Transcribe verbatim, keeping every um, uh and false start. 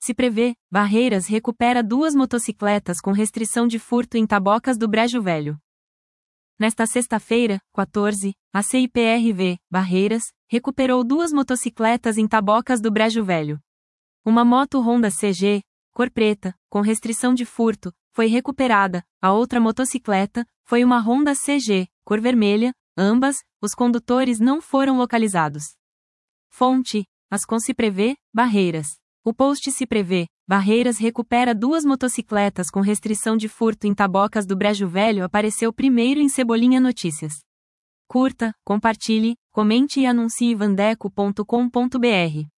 Se prevê, Barreiras recupera duas motocicletas com restrição de furto em Tabocas do Brejo Velho. Nesta sexta-feira, quatorze, a C I P R V, Barreiras, recuperou duas motocicletas em Tabocas do Brejo Velho. Uma moto Honda C G, cor preta, com restrição de furto, foi recuperada. A outra motocicleta foi uma Honda C G, cor vermelha, ambas, os condutores não foram localizados. Fonte: Ascom Se Prevê, Barreiras. O post Se Prevê, Barreiras recupera duas motocicletas com restrição de furto em Tabocas do Brejo Velho apareceu primeiro em Cebolinha Notícias. Curta, compartilhe, comente e anuncie vandeco ponto com ponto br.